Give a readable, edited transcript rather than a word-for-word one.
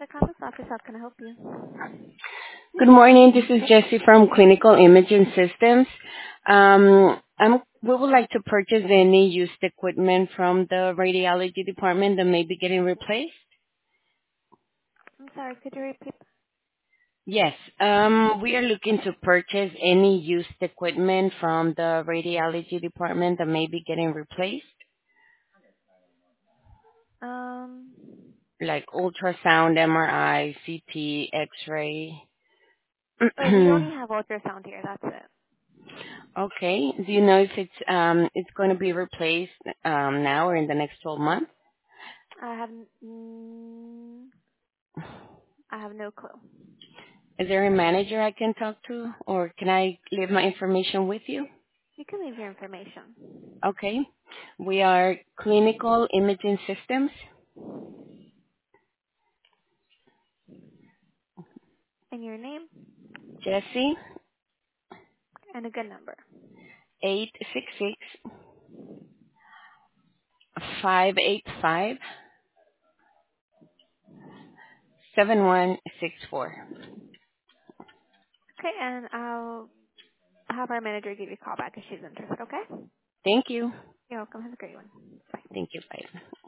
the Compass office. How can I help you? Good morning. This is Jessie from Clinical Imaging Systems. We would like to purchase any used equipment from the radiology department that may be getting replaced. I'm sorry, could you repeat? Yes. We are looking to purchase any used equipment from the radiology department that may be getting replaced, Um, like ultrasound, MRI, CT, X-ray. we only have ultrasound here. That's it. Okay. Do you know if it's going to be replaced now or in the next 12 months? I have, mm, I have no clue. Is there a manager I can talk to, or can I leave my information with you? You can leave your information Okay. We are Clinical Imaging Systems, and your name Jesse, and a good number. 866-585-7164. Okay, and I'll have our manager give you a call back if she's interested. Okay? Thank you. You're welcome. Have a great one. Bye. Thank you. Bye.